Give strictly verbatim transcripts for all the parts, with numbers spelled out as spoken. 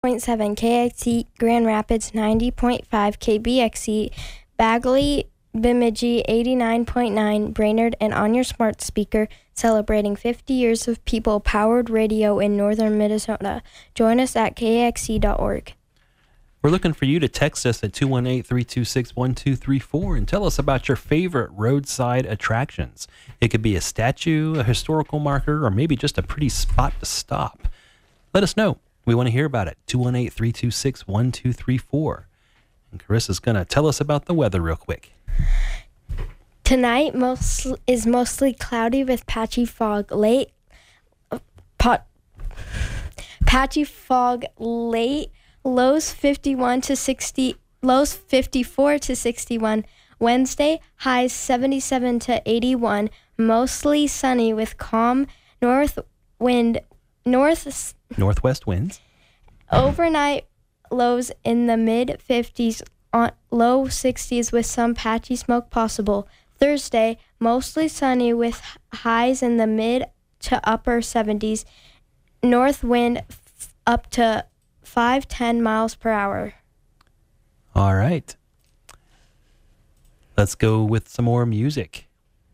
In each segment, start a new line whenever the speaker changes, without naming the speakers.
point seven, K X E Grand Rapids ninety point five, K B X E Bagley Bemidji eighty-nine point nine, Brainerd, and on your smart speaker, celebrating fifty years of people-powered radio in northern Minnesota. Join us at K X E dot org.
We're looking for you to text us at two one eight, three two six, one two three four and tell us about your favorite roadside attractions. It could be a statue, a historical marker, or maybe just a pretty spot to stop. Let us know. We want to hear about it. two one eight, three two six, one two three four. And Carissa's going to tell us about the weather real quick.
Tonight most is mostly cloudy with patchy fog late. Uh, pot, patchy fog late. Lows fifty-one to sixty. Lows fifty-four to sixty-one. Wednesday highs seventy-seven to eighty-one. Mostly sunny with calm north wind. North
northwest winds.
Overnight lows in the mid fifties. On low sixties with some patchy smoke possible. Thursday, mostly sunny with highs in the mid to upper seventies. North wind f- up to five to ten miles per hour.
All right. Let's go with some more music.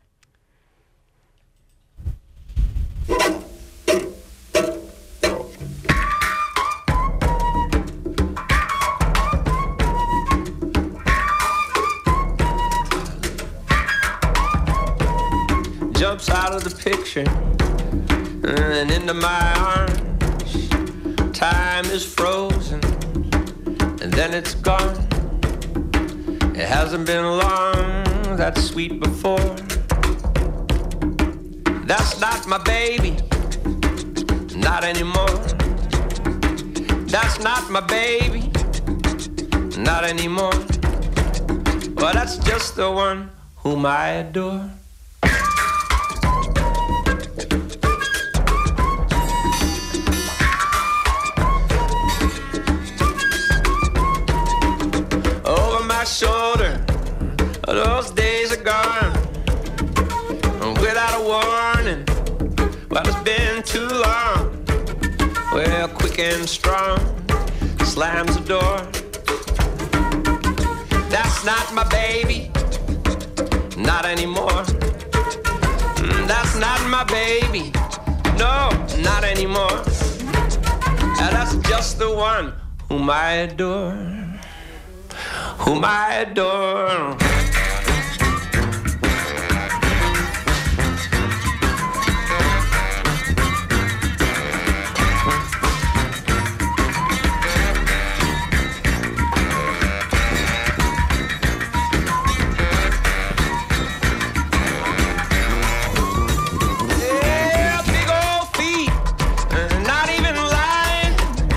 Jumps out of the picture and into my arms. Time is frozen and then it's gone. It hasn't been long, that's sweet before. That's not my baby, not anymore. That's not my baby, not anymore. Well, that's just the one whom I adore. Shoulder, those days are gone. Without a warning, well, it's been too long. Well, quick and strong, slams the door. That's not my baby, not anymore. Mm, that's not my baby, no, not anymore. And that's just the one whom I adore. Whom I adore. Yeah, big old feet, not even lying.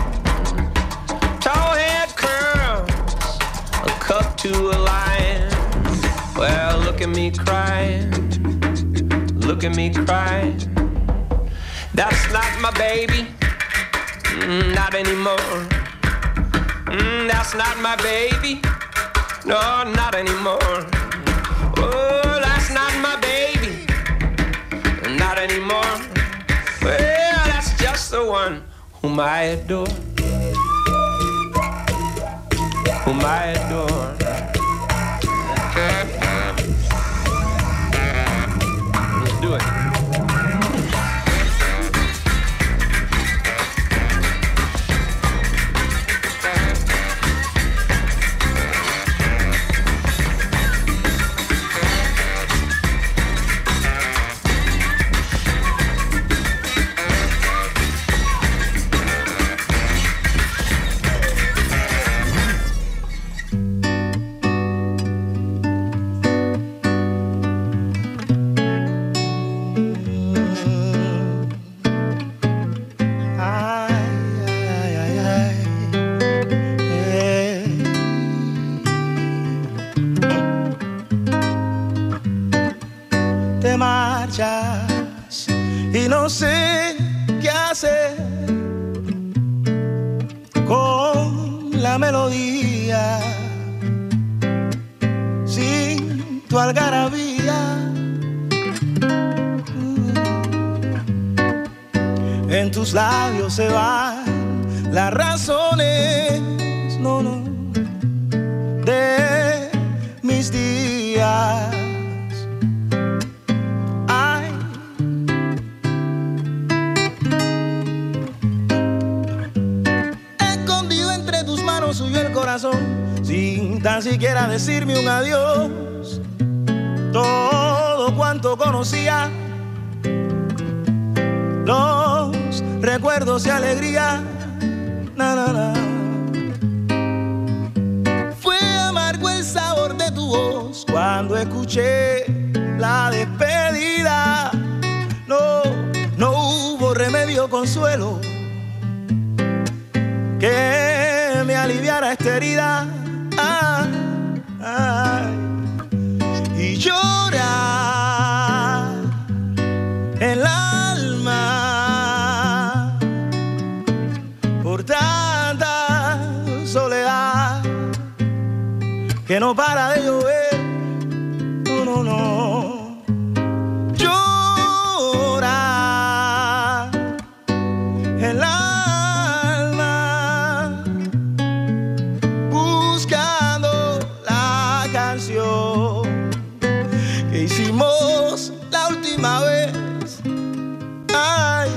Tall head curls, cup to a lion. Well, look at me crying, look at me crying. That's not my baby, mm, not anymore. Mm, that's not my baby, no, not anymore. Oh, that's not my baby, not anymore. Well, that's just the one whom I adore. Whom I adore. Let's do it.
Y no sé qué hacer con la melodía sin tu algarabía. En tus labios se van las razones, no, no, de mis días. Ay, escondido entre tus manos suyo el corazón, sin tan siquiera decirme un adiós. Todo cuanto conocía, los recuerdos y alegría, na, na, na. Fue amargo el sabor de tu voz cuando escuché la despedida. No, no hubo remedio, consuelo que me aliviara esta herida. Ah, ah, y llora el alma por tanta soledad que no para de llover. No, no, no. Llora el alma buscando la canción que hicimos la última vez. Ay.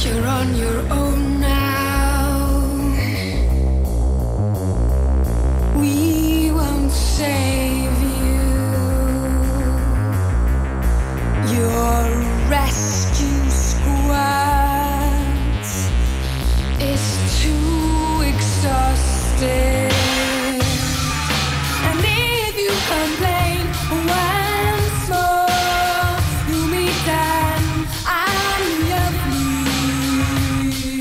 You're on your own now. We won't save you. Your rescue squad is too exhausted. And if you complain once more, you meet them. I'm lovely.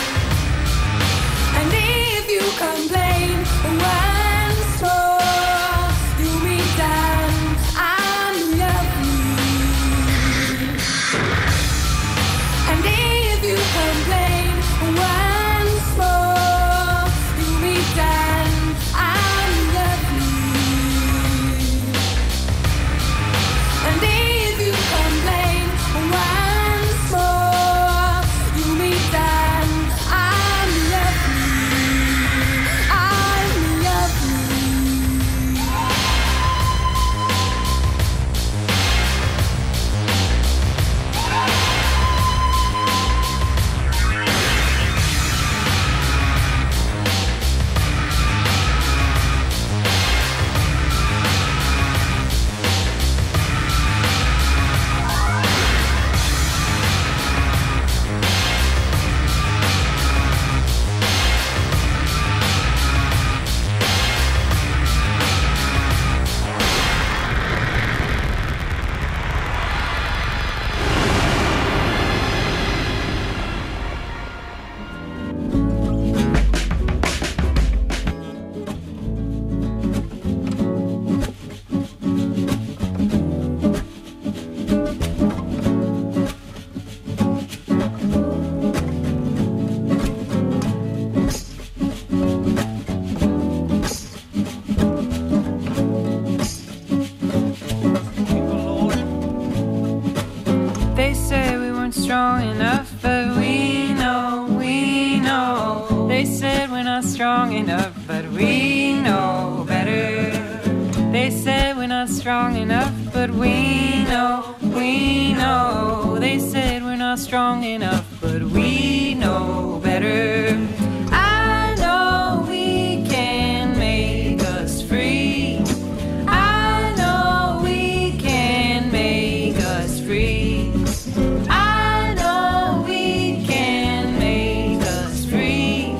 And if you complain once more, you meet them. I'm lovely. And if you complain once more, you meet them. I'm lovely. And if you complain once more, you meet them. I'm lovely. I'm lovely.
They say we weren't strong enough, but we know, we know. They said we're not strong enough, but we know better. They said we're not strong enough, but we know, we know. They said we're not strong enough, but we know better. I know we can make us free. I know we can make us free. I know we can make us free.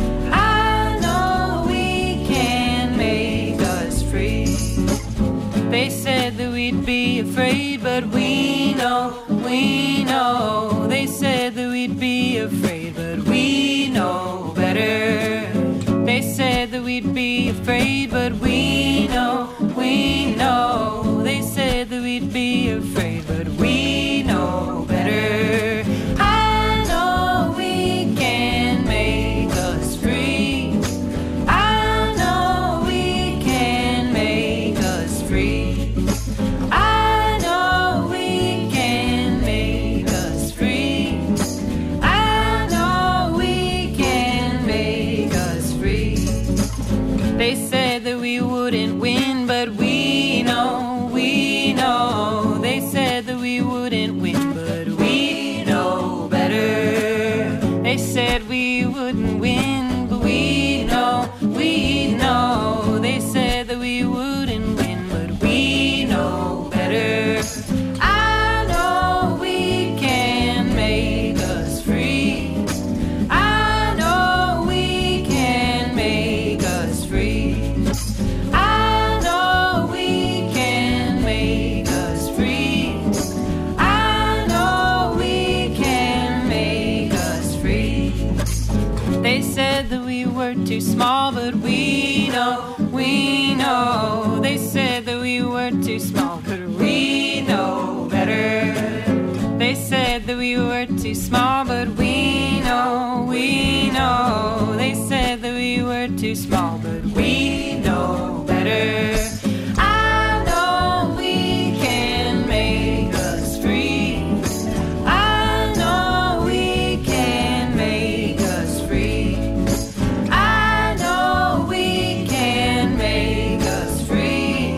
I know we can make us free. They said that we'd be afraid, but we know, we know. They said that we'd be afraid, but we know better. They said that we'd be afraid, but we know, we know. They said that we'd be afraid, but we know better. I know we can make us free. I know we can make us free. I know we can make us free. I know we can make us free. They said that we wouldn't win, but we know, we know. They said that we wouldn't win, but we know better. They said we wouldn't win, but we know, we know. They said that we wouldn't win, but we know better. I know we can make us free. I know we can make us free. I know we can make us free. I know we can make us free. They said that we were too small, but we know, we know. They said that we were too small, but we know better. They said that we were too small, but we know, we know. They said that we were too small, but we know better. I know we can make us free. I know we can make us free. I know we can make us free.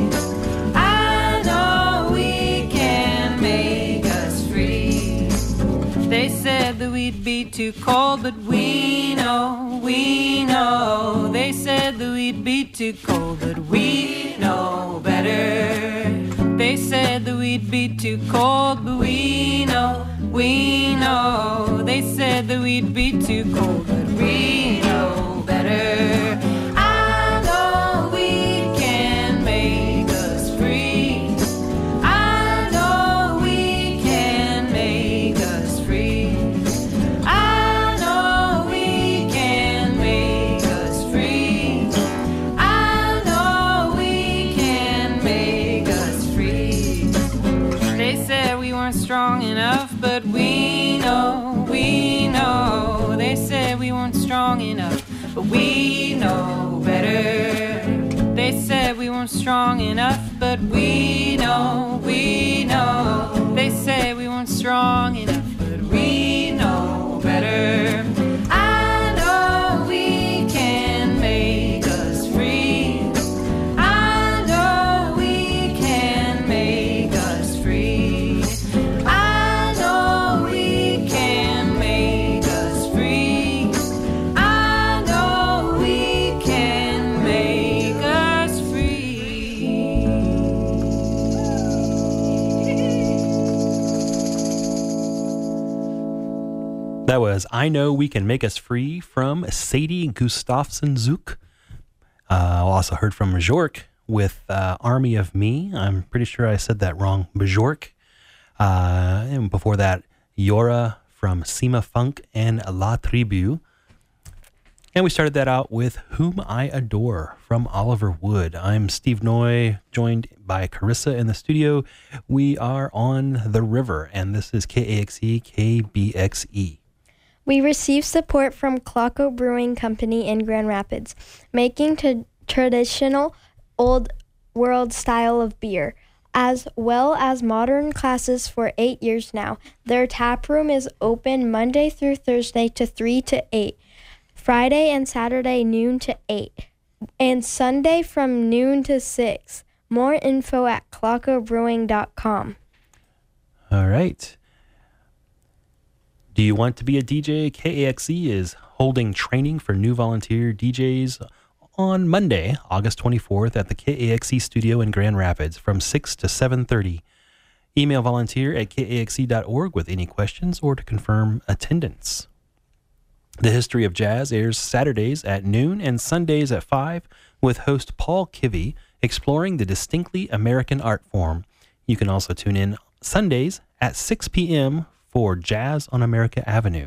I know we can make us free. They said that we'd be be too cold, but we know, we know. They said that we'd be too cold, but we know better. They said that we'd be too cold, but we know, we know. They said that we'd be too cold, but we know better. I know we can make us free. I know we can make us free. I know we can make us free. I know we can make us free. They said we weren't strong enough, but we know, we know. They said we weren't strong enough, but we know better. They said we weren't strong enough, but we know, we know. They said we weren't strong enough, but we know better. I know we can make us free. I know we can make us free. I know we can make us free. I know we can make us free.
That was I Know We Can Make Us Free from Sadie Gustafson Zook. Uh, also heard from Bjork with uh, Army of Me. I'm pretty sure I said that wrong. Bjork. Uh, and before that, Yora from Sima Funk and La Tribu. And we started that out with Whom I Adore from Oliver Wood. I'm Steve Noy, joined by Carissa in the studio. We are on the river, and this is K A X E K B X E.
We receive support from Clocko Brewing Company in Grand Rapids, making t- traditional old world style of beer, as well as modern classes for eight years now. Their tap room is open Monday through Thursday to three to eight, Friday and Saturday noon to eight, and Sunday from noon to six. More info at clocko brewing dot com.
All right. Do you want to be a D J? K A X E is holding training for new volunteer D Js on Monday, August twenty-fourth at the K A X E studio in Grand Rapids from six to seven thirty. Email volunteer at k a x e dot org with any questions or to confirm attendance. The History of Jazz airs Saturdays at noon and Sundays at five with host Paul Kivy exploring the distinctly American art form. You can also tune in Sundays at six p.m. for Jazz on America Avenue.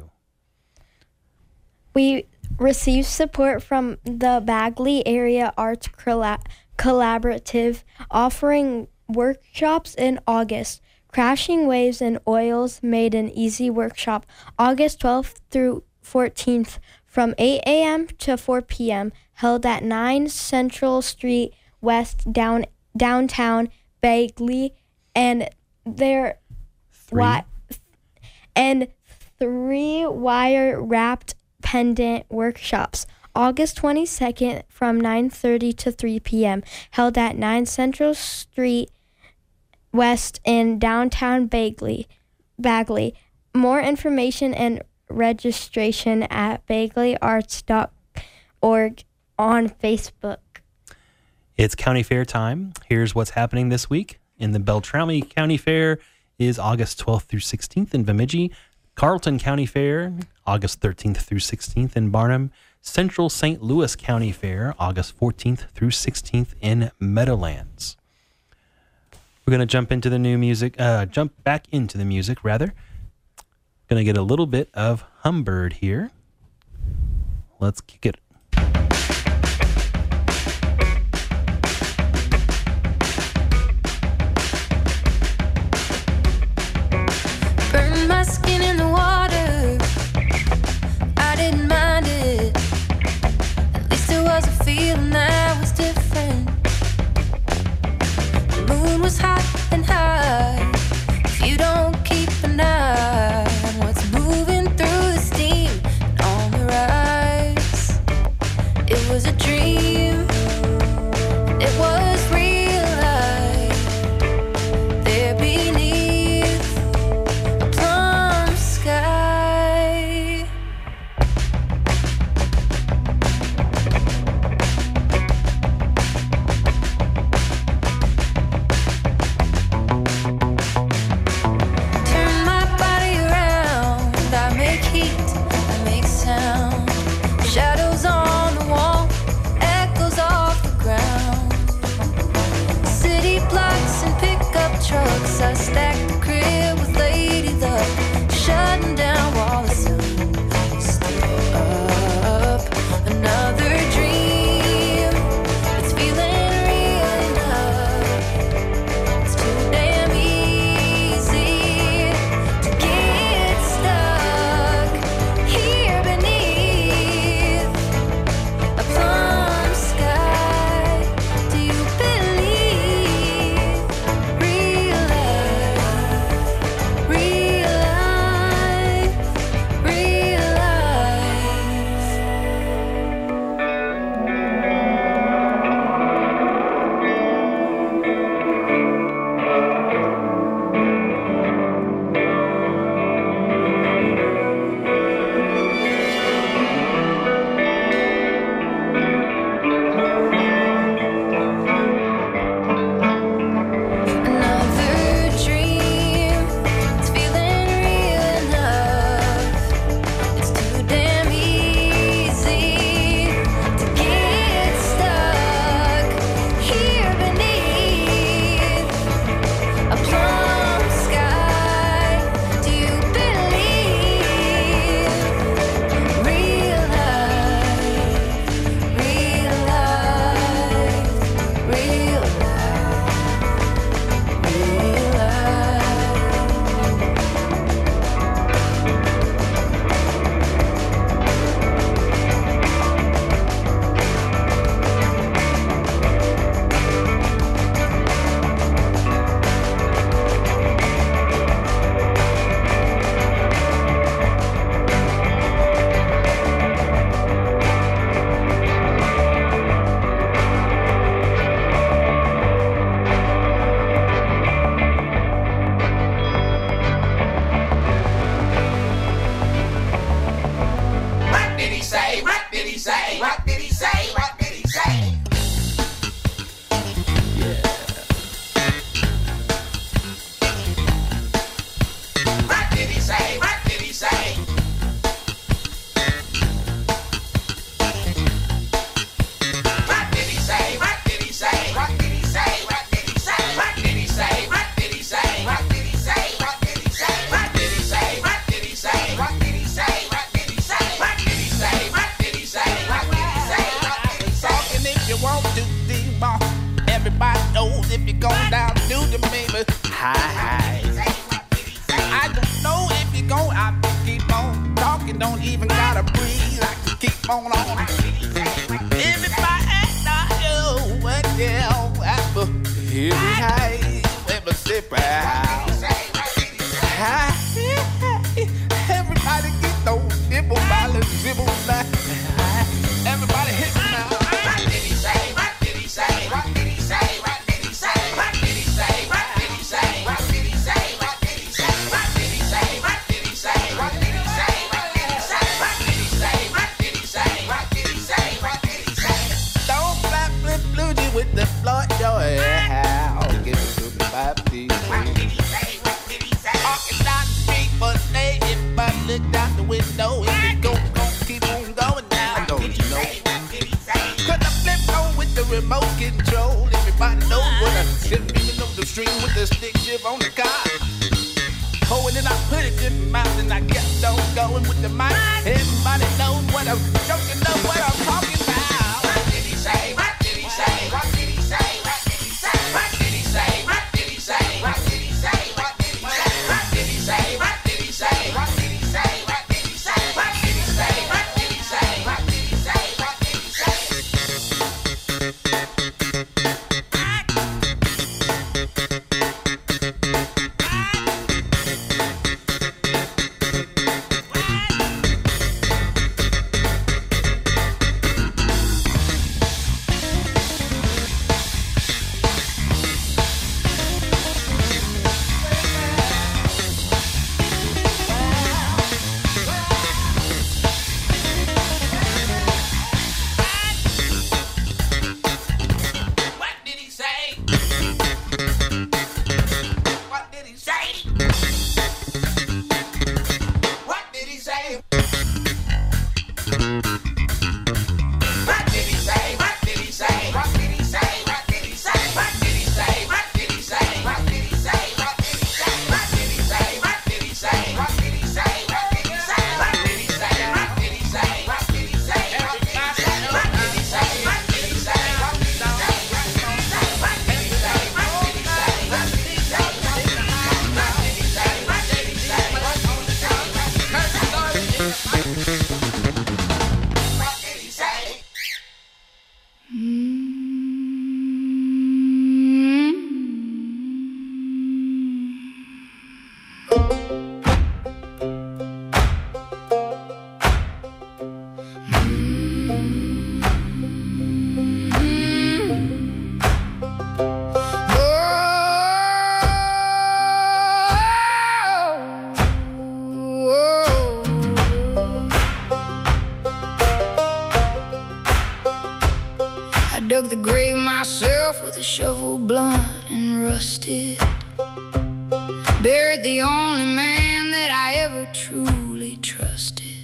We receive support from the Bagley Area Arts Colla- Collaborative, offering workshops in August. Crashing Waves and Oils Made an Easy workshop, August twelfth through fourteenth, from eight a.m. to four p.m., held at nine Central Street West, down downtown Bagley, and there wi- and three wire wrapped pendant workshops, August twenty-second from nine thirty to three p.m., held at nine Central Street West in downtown Bagley. Bagley. More information and registration at bagley arts dot org on Facebook.
It's County Fair time. Here's what's happening this week. In the Beltrami County Fair is August twelfth through sixteenth in Bemidji. Carlton County Fair, August thirteenth through sixteenth in Barnum. Central Saint Louis County Fair, August fourteenth through sixteenth in Meadowlands. We're going to jump into the new music, uh, jump back into the music, rather. Going to get a little bit of Humbird here. Let's kick it.
Burn my skin in the water. I didn't mind it. At least it was a feeling that was different. The moon was hot and high. If you don't keep an eye on what's moving through the steam and on the rise, it was a dream. It was real life there beneath a plum sky.
you made me high. I don't know if you're gon' I keep on talking, don't even gotta breathe. I can keep on on. Everybody act out you, what yeah, that's for every let me sit right. Everybody get those nibble violence, zibble back. Everybody hit me now. What did he say? What did he say? What did he say? What did he say? What did he say? What did he say? What did he say? What did he say? What did he say? What did he say? What did he say? What did he say? What did he say? What did he say? What did he say? What did he say? Don't flap flip Bluesy with the floor your hair. I'll give it to the five D. What did he say? What did he say? Walking down the street, but hey, if I look out the window, if it go, gon' keep on going now, don't you know? Cause I flip on with the remote control. Everybody knows what I didn't even know the string with the stick shift on the car. Oh, and then I put it in my mouth and I kept on going with the mic. Everybody knows what I'm, don't you know what I'm talking about? What did he say? What did he say? What did he say? What did he say? What did he say? What did he say? What did he say? What did he say? What did he say? What did he say? What did he say? What did he say? What did he say? What did he say? What did he say? What did he say?
Dug the grave myself with a shovel blunt and rusted. Buried the only man that I ever truly trusted.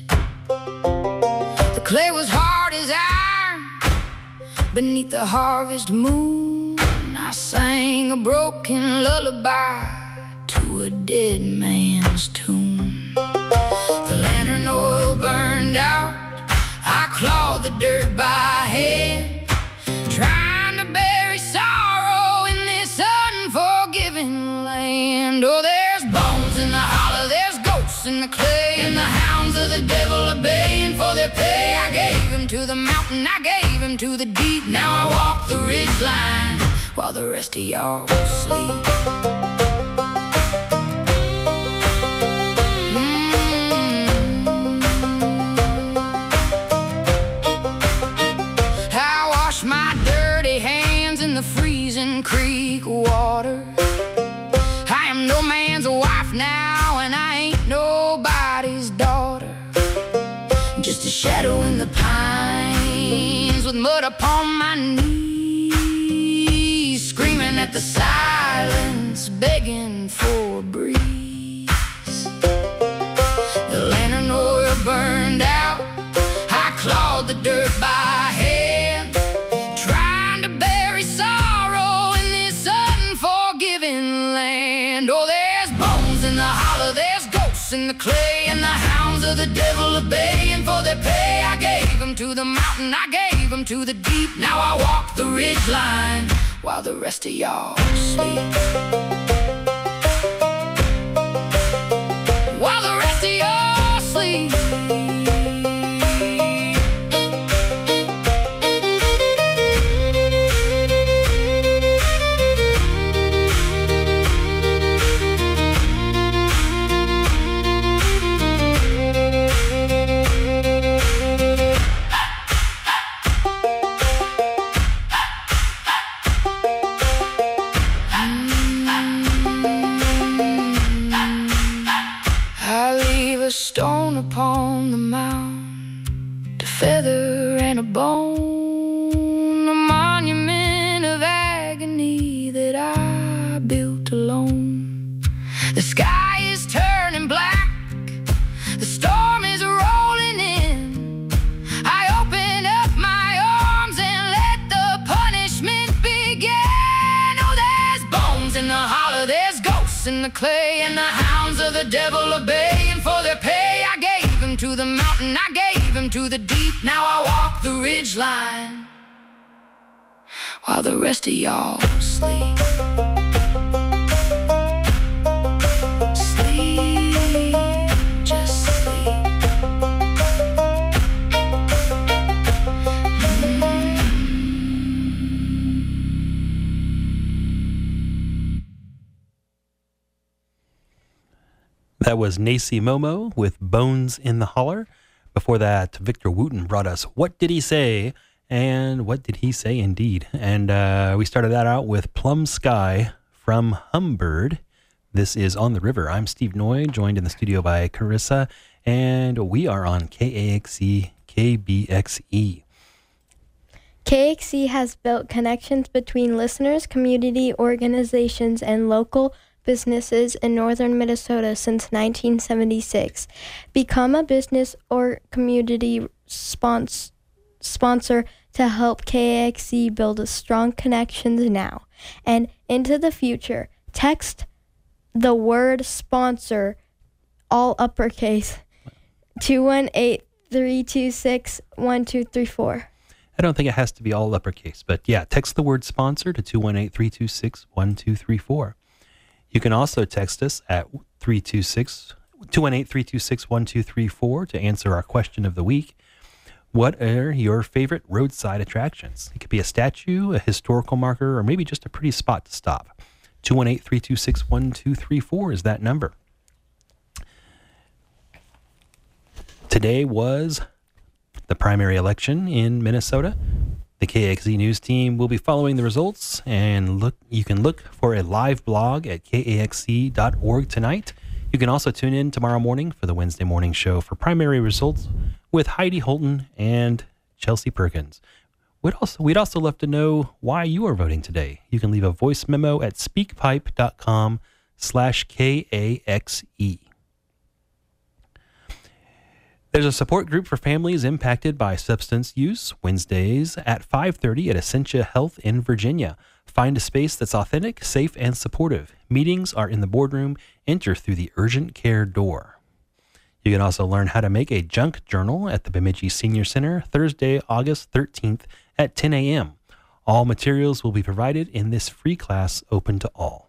The clay was hard as iron beneath the harvest moon. I sang a broken lullaby to a dead man's tune. The lantern oil burned out, I clawed the dirt by hand, trying to bury sorrow in this unforgiving land. Oh, there's bones in the hollow, there's ghosts in the clay, and the hounds of the devil are baying for their pay. I gave him to the mountain, I gave him to the deep. Now I walk the ridge line while the rest of y'all sleep. Freezing creek water. I am no man's wife now, and I ain't nobody's daughter. Just a shadow in the pines with mud upon my knees, screaming at the silence, begging for a breeze. The lantern oil burned out, I clawed the dirt by hand, trying to bury sorrow in this unforgiving land. Oh, there's bones in the hollow, there's ghosts in the clay, and the hounds of the devil are baying for their pay. I gave them to the mountain, I gave them to the deep. Now I walk the ridge line while the rest of y'all sleep. While the rest of y'all sleep. Stone upon the mound, a feather and a bone, a monument of agony that I built alone. The sky is turning black, the storm is rolling in. I open up my arms and let the punishment begin. Oh, there's bones in the hollow, there's ghosts in the clay, and the hounds of the devil are baying for their pay. I gave him to the mountain, I gave him to the deep. Now I walk the ridge line while the rest of y'all sleep. Sleep, just sleep.
That was Nacy Momo with Bones in the Holler. Before that, Victor Wooten brought us What Did He Say? And What Did He Say Indeed? And uh, we started that out with Plum Sky from Humbird. This is On the River. I'm Steve Noy, joined in the studio by Carissa, and we are on K A X E, K B X E.
K X E has built connections between listeners, community organizations, and local businesses in northern Minnesota since nineteen seventy-six. Become a business or community spons- sponsor to help K X E build a strong connections now and into the future. Text the word sponsor, all uppercase, two one eight, three two six, one two three four.
I don't think it has to be all uppercase, but yeah, text the word sponsor to two one eight, three two six, one two three four. You can also text us at three two six, two one eight, three two six, one two three four to answer our question of the week. What are your favorite roadside attractions? It could be a statue, a historical marker, or maybe just a pretty spot to stop. two one eight, three two six, one two three four is that number. Today was the primary election in Minnesota. The K X E News team will be following the results, and look. You can look for a live blog at K A X E dot org tonight. You can also tune in tomorrow morning for the Wednesday morning show for primary results with Heidi Holton and Chelsea Perkins. We'd also, we'd also love to know why you are voting today. You can leave a voice memo at speakpipe.com slash KAXE. There's a support group for families impacted by substance use, Wednesdays at five thirty at Essentia Health in Virginia. Find a space that's authentic, safe, and supportive. Meetings are in the boardroom. Enter through the urgent care door. You can also learn how to make a junk journal at the Bemidji Senior Center Thursday, August thirteenth at ten a.m. All materials will be provided in this free class open to all.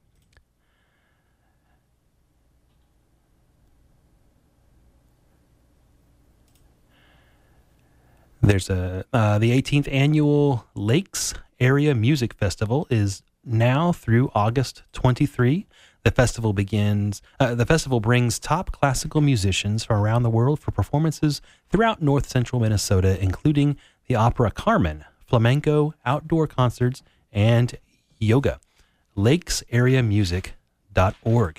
There's a uh, the eighteenth annual Lakes Area Music Festival is now through August twenty-third. The festival begins. Uh, the festival brings top classical musicians from around the world for performances throughout north central Minnesota, including the opera Carmen, flamenco, outdoor concerts, and yoga. lakes area music dot org.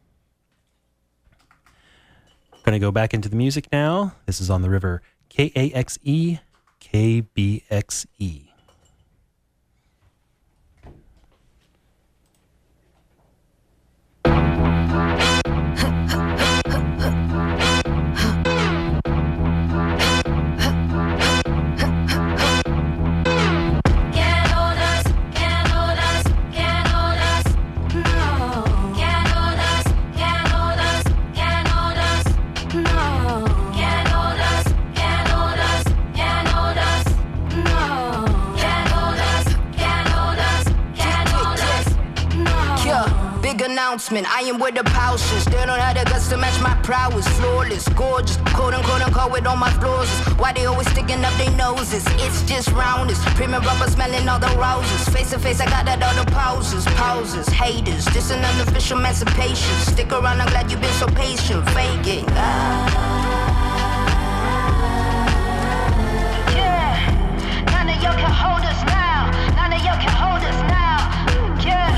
Going to go back into the music now. This is On the River. K A X E, K B X E.
Can't hold us, can't hold us, can't hold us, can't
announcement. I am where the pouches. They don't have the guts to match my prowess. Flawless, gorgeous, quote unquote unquote with all my flaws. Why they always sticking up their noses? It's just roundness. Premium rubber smelling all the roses. Face to face, I got at all the pauses. Pauses, haters. This an unofficial emancipation. Stick around, I'm glad you've been so patient. Fake it.
Yeah, none of y'all can hold us now. None of y'all can hold us now. Yeah.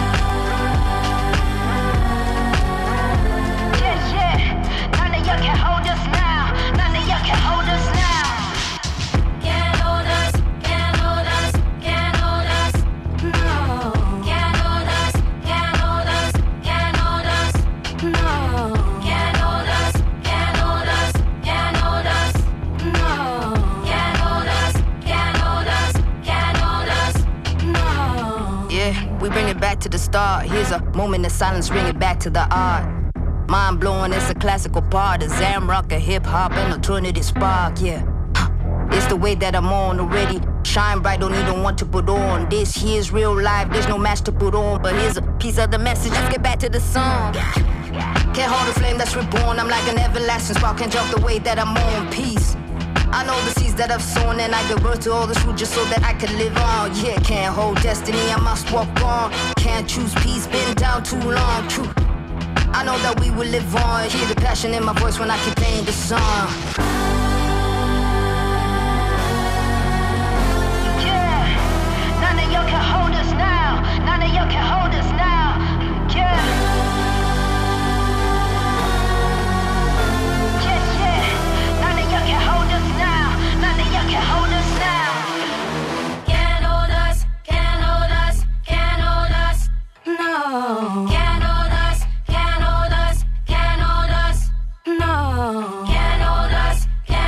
Yeah, yeah. None of y'all can hold us now. None of y'all can hold us now.
Can't hold us, can't hold us, can't hold us, no. Can't hold us, can't hold us, can't hold us, no. Can't hold us, can't hold us, can't hold us, no. Can't hold us, can't hold us, can't hold us, no.
Yeah, we bring it back to the start. Here's a moment of silence, bring it back to the art. Mind blowing, it's a classical part of Zamrock, a hip hop, and alternative spark, yeah. Huh. It's the way that I'm on already. Shine bright, don't need no one to put on. This here's real life, there's no match to put on. But here's a piece of the message, let's get back to the song. Can't hold a flame that's reborn, I'm like an everlasting spark. Can't jump the way that I'm on, peace. I know the seeds that I've sown, and I give birth to all this fruit just so that I can live on. Yeah, can't hold destiny, I must walk on. Can't choose peace, been down too long, true. I know that we will live on. Hear the passion in my voice when I keep playing the song.
Yeah, none of y'all can hold us now. None of y'all can hold us now. Yeah. Yeah, yeah. None of y'all can hold us now. None of y'all can hold us now.
Can't hold us, can't hold us, can't hold us, no. Can't hold us, can't hold us, can't hold us, no. Can't hold us, can't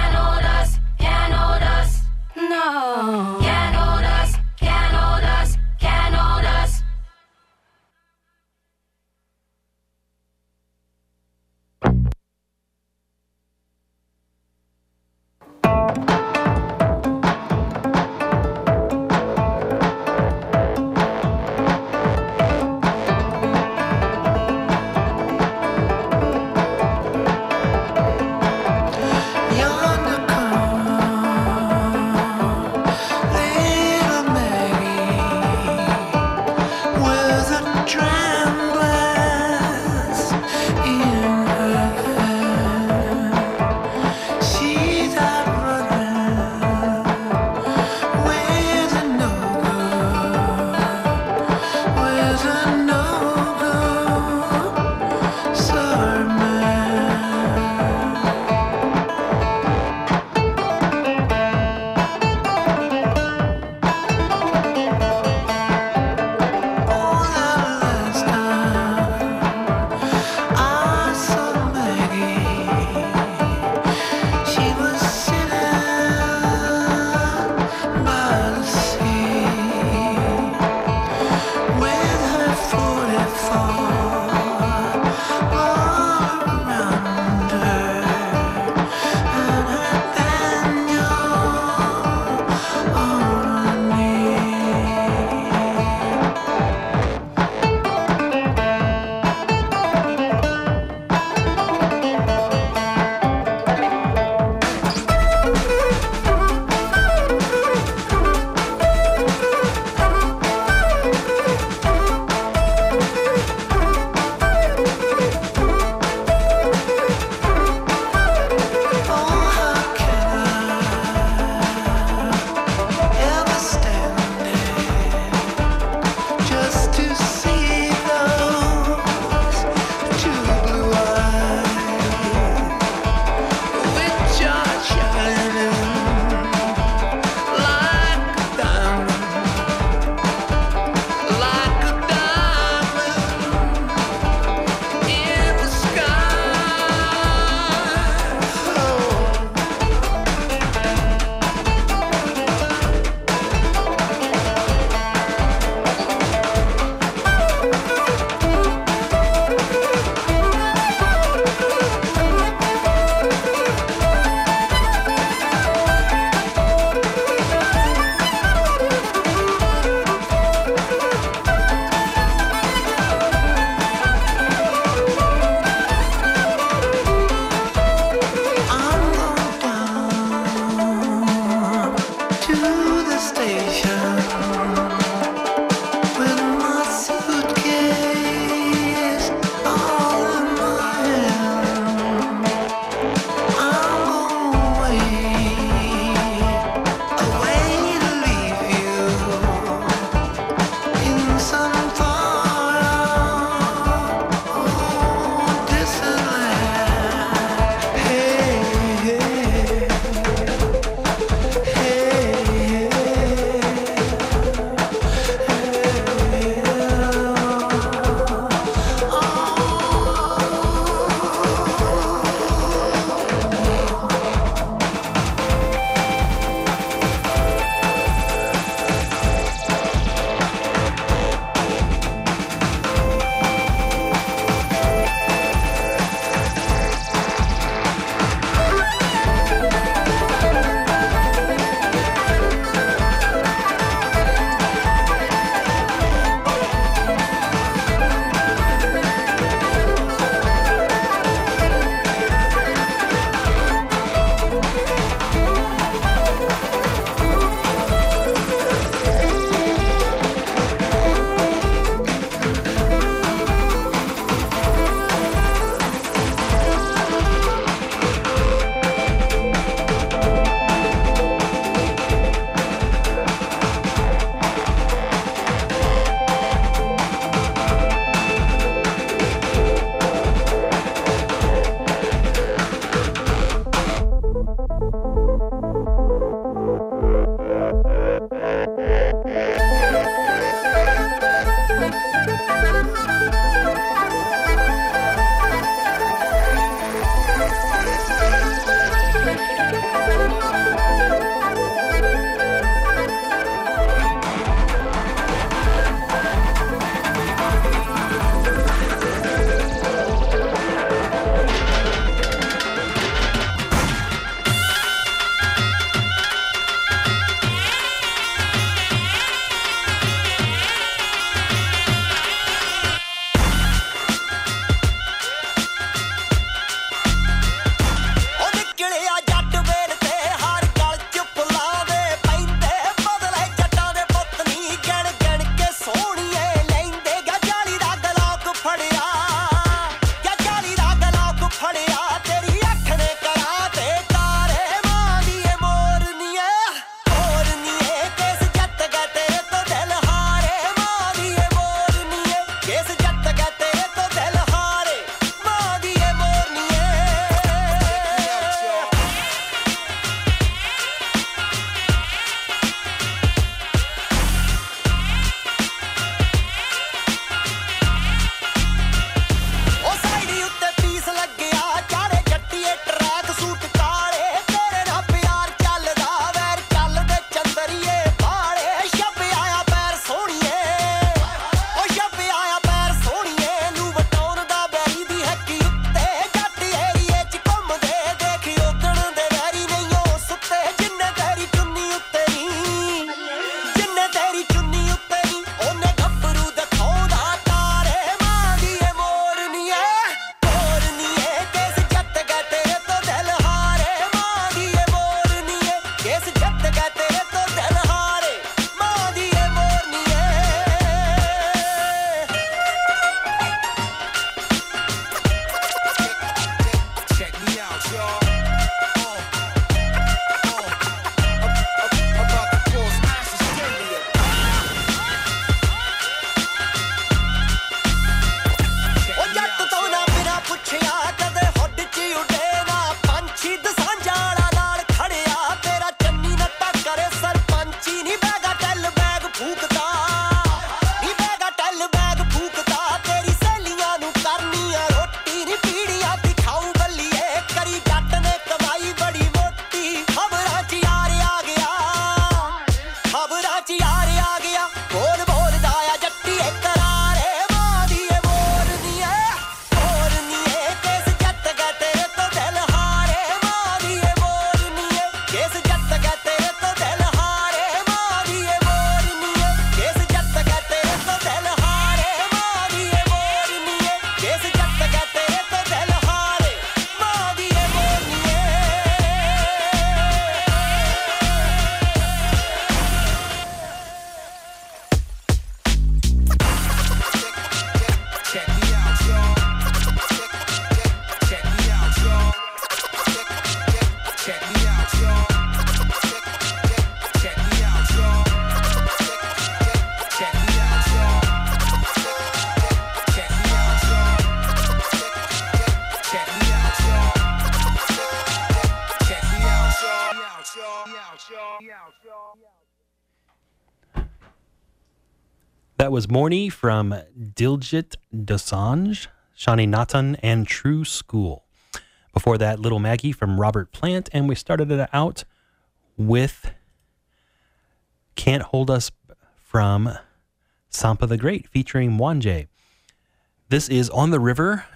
That was Morny from Diljit Dosanjh, Shani Natan, and True School. Before that, Little Maggie from Robert Plant, and we started it out with Can't Hold Us from Sampa the Great, featuring Mwanje. This is On the River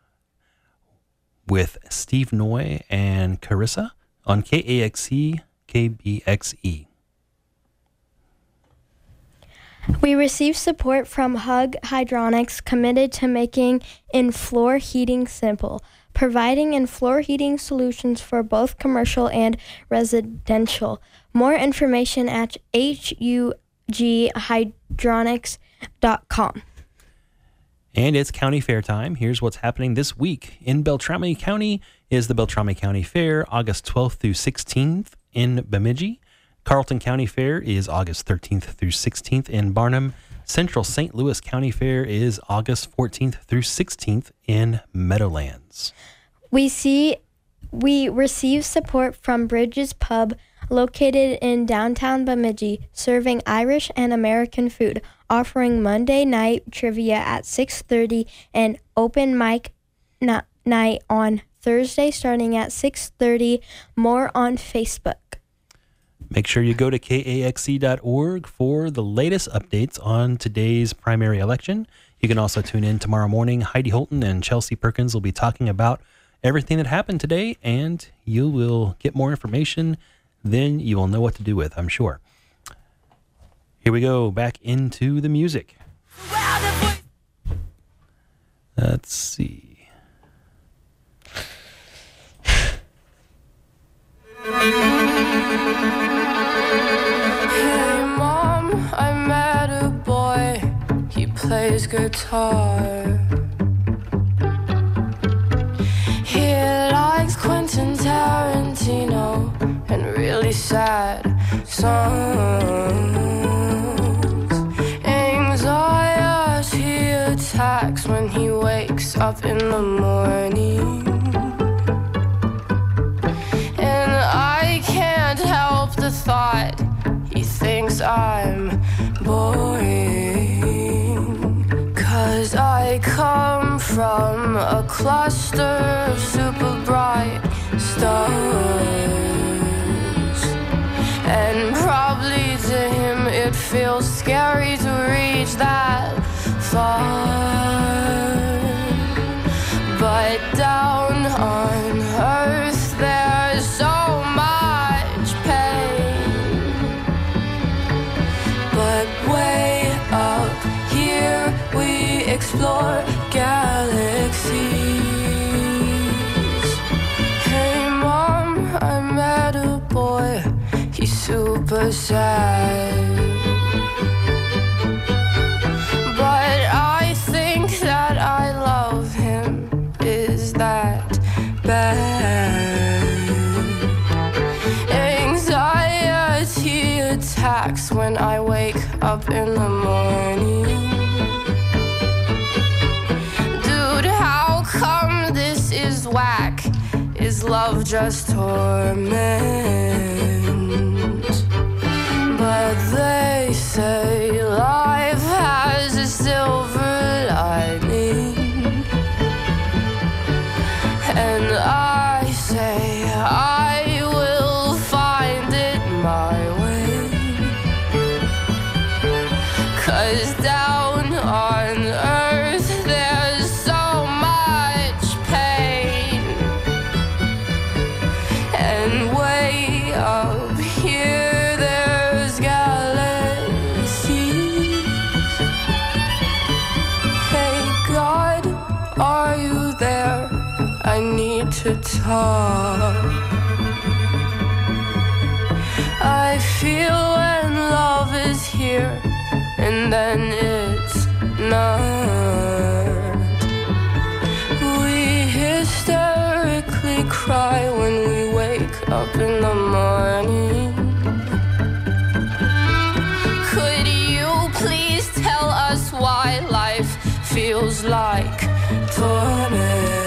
with Steve Noy and Carissa on K A X E, K B X E.
We received support from Hug Hydronics, committed to making in-floor heating simple, providing in-floor heating solutions for both commercial and residential. More information at H U G hydronics dot com.
And it's County Fair time. Here's what's happening this week. In Beltrami County is the Beltrami County Fair, August twelfth through sixteenth in Bemidji. Carlton County Fair is August thirteenth through sixteenth in Barnum. Central Saint Louis County Fair is August fourteenth through sixteenth in Meadowlands.
We see we receive support from Bridges Pub, located in downtown Bemidji, serving Irish and American food, offering Monday night trivia at six thirty and open mic na- night on Thursday starting at six thirty. More on Facebook.
Make sure you go to K A X E dot org for the latest updates on today's primary election. You can also tune in tomorrow morning. Heidi Holton and Chelsea Perkins will be talking about everything that happened today, and you will get more information. Then you will know what to do with, I'm sure. Here we go, back into the music. Let's see.
Hey Mom, I met a boy, he plays guitar. He likes Quentin Tarantino and really sad songs. Anxiety attacks when he wakes up in the morning. And I can't help the thought he thinks I'm boring. 'Cause I come from a cluster of super bright stars. And probably to him it feels scary to reach that far. But down on earth there's so much pain. But way up here we explore galaxies. Hey Mom, I met a boy, he's super sad. But I think that I love him. Is that bad? Anxiety attacks when I wake up in the morning. Dude, how come this is whack? Is love just torment? But they say life has a silver lining. And I say I will find it my way. 'Cause down on earth there's so much pain. And way up here there's galaxies. Hey God, are you there? I need to talk. I feel when love is here and then it's not. We hysterically cry when we wake up in the morning. Could you please tell us why life feels like torment?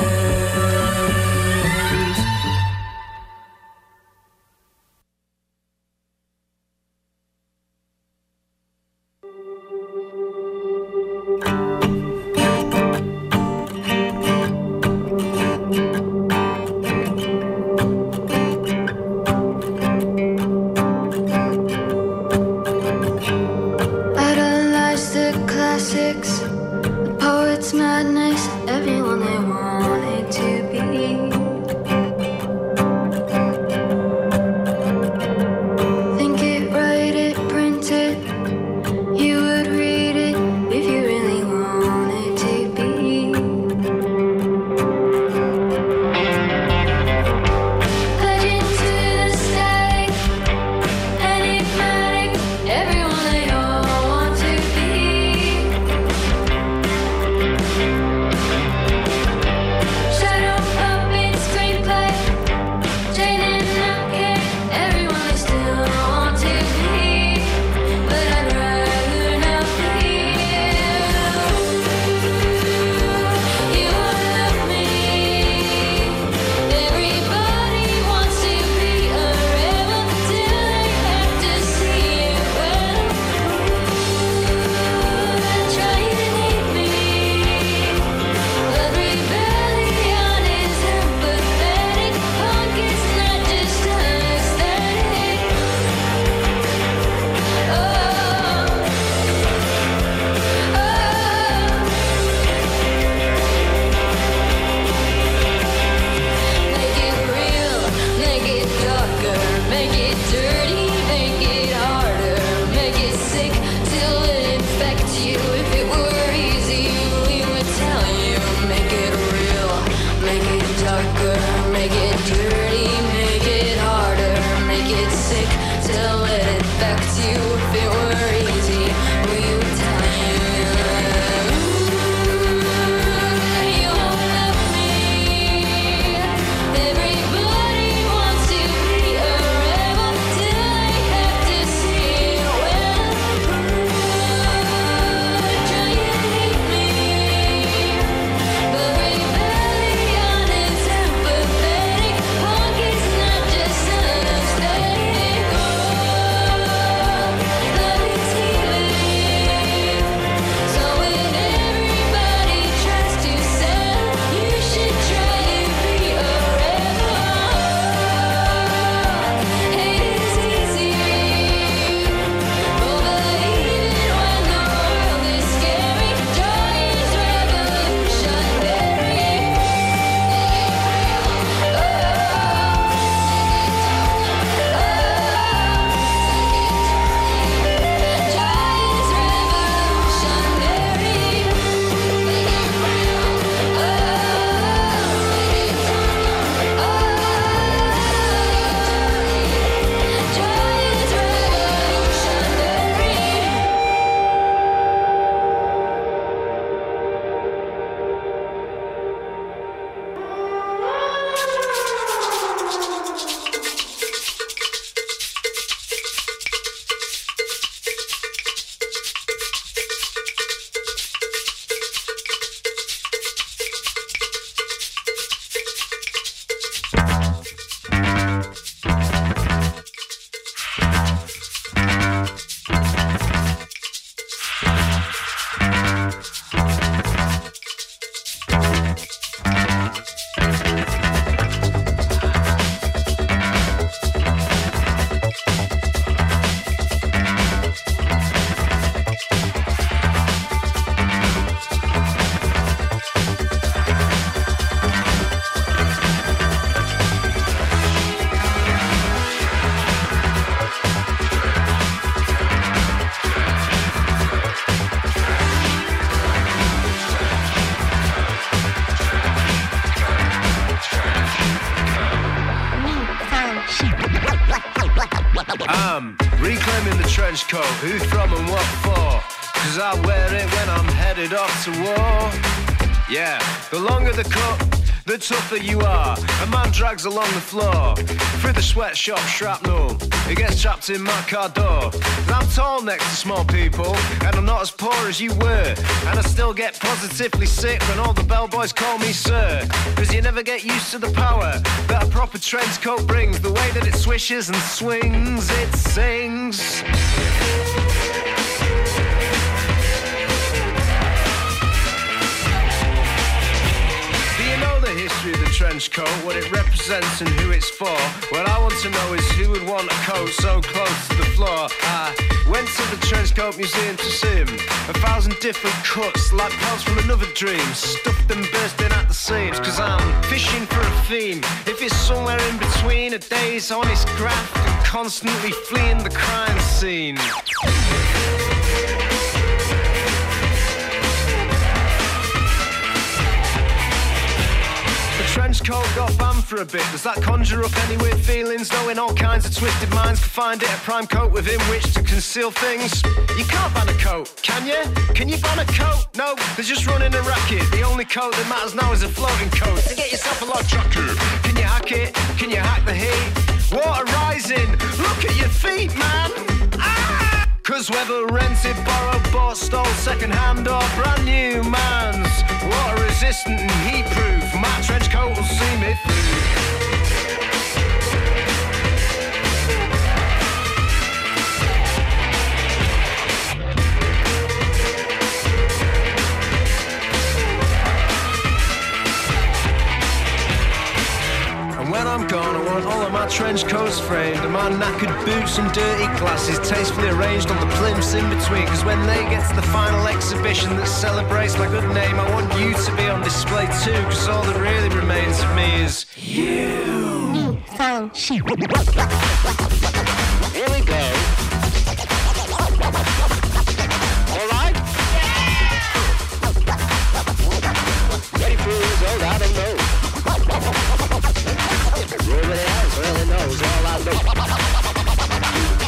tell it back to you if it were easy. Will you tell me that you love me? Everybody wants to be a rebel till they have to see it. Well, try and hate me, but rebellion is apathetic. Punk is not just anesthetic. Oh, love is healing. So when everybody tries to sell, you should try to be a rebel. Hate is easy. Oh, but even when the world is scary, joy is revolutionary.
I'm reclaiming the trench coat, who from and what for? Cause I wear it when I'm headed off to war. Yeah, the longer the coat, the tougher you are. A man drags along the floor, through the sweatshop shrapnel. He gets trapped in my car door. And I'm tall next to small people, and I'm not as poor as you were. And I still get positively sick when all the bellboys call me sir. Cause you never get used to the power that a proper trench coat brings. The way that it swishes and swings, it sings. History of the trench coat, what it represents and who it's for. What I want to know is who would want a coat so close to the floor. I went to the trench coat museum to see him. A thousand different cuts, like pelts from another dream, stuffed and bursting at the seams. Cause I'm fishing for a theme. If it's somewhere in between a day's honest graft and constantly fleeing the crime scene. Trench coat got banned for a bit. Does that conjure up any weird feelings? Knowing all kinds of twisted minds can find it a prime coat within which to conceal things. You can't ban a coat, can you? Can you ban a coat? No, they're just running a racket. The only coat that matters now is a floating coat. So get yourself a log jacket. Can you hack it? Can you hack the heat? Water rising. Look at your feet, man. Ah! Cause whether rented, borrowed, bought, stole, second hand or brand new, man's water resistant and heat proof. My trench coat will see me through. When I'm gone, I want all of my trench coats framed, and my knackered boots and dirty glasses tastefully arranged on the plimps in between. Cause when they get to the final exhibition that celebrates my good name, I want you to be on display too. Cause all that really remains of me is you. Here we go. All right? Yeah! Ready for years old, I don't know. Nobody else really knows all I know.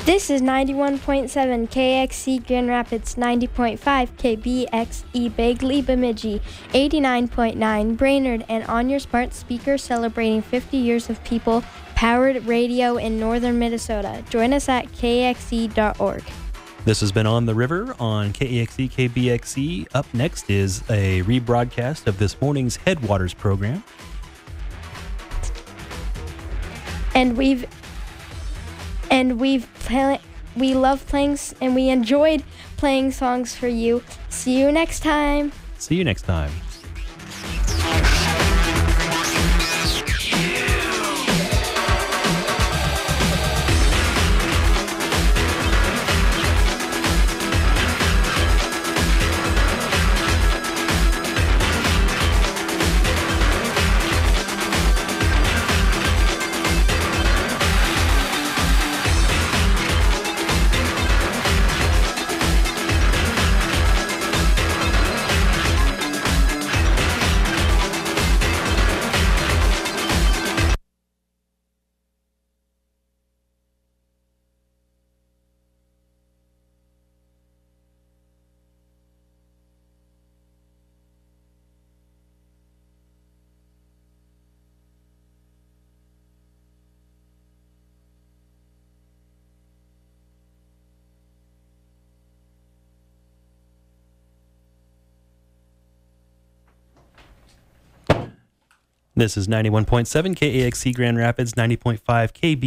This is ninety-one point seven K X C Grand Rapids, ninety point five K B X E Bagley Bemidji, eighty-nine point nine Brainerd, and on your smart speaker celebrating fifty years of people powered radio in northern Minnesota. Join us at K X E dot org.
This has been On the River on K E X E K B X E. Up next is a rebroadcast of this morning's Headwaters program.
And we've and we've play, we love playing s- and we enjoyed playing songs for you. See you next time.
See you next time. This is ninety-one point seven K A X C Grand Rapids, ninety point five K B